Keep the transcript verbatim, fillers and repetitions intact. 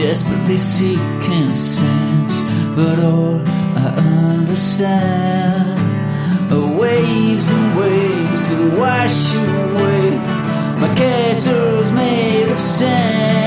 desperately seeking sense, but all I understand are waves and waves that wash away my castles made of sand.